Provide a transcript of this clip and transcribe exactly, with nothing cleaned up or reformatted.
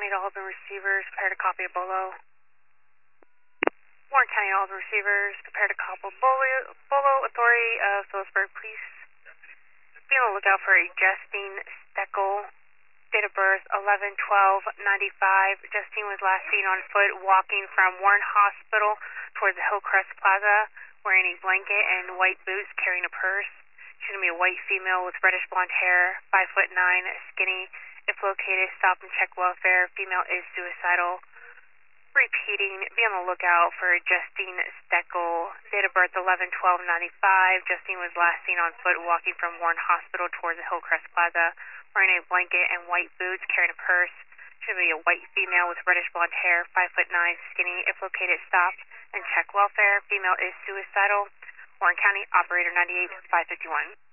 County to Halsman receivers, prepare to copy a bolo. Warren County to Halsman receivers, prepare to copy bolo, bolo authority of Phillipsburg Police. Be on the lookout for a Justine Steckel, date of birth eleven twelve ninety-five. Justine was last seen on foot walking from Warren Hospital towards the Hillcrest Plaza, wearing a blanket and white boots, carrying a purse. She's going to be a white female with reddish blonde hair, five foot nine, skinny. If located, stop and check welfare. Female is suicidal. Repeating, be on the lookout for Justine Steckel, date of birth eleven twelve ninety-five. Justine was last seen on foot walking from Warren Hospital towards the Hillcrest Plaza, wearing a blanket and white boots, carrying a purse. Should be a white female with reddish blonde hair, five foot nine, skinny. If located, stop and check welfare. Female is suicidal. Warren County, operator ninety-eight five fifty-one.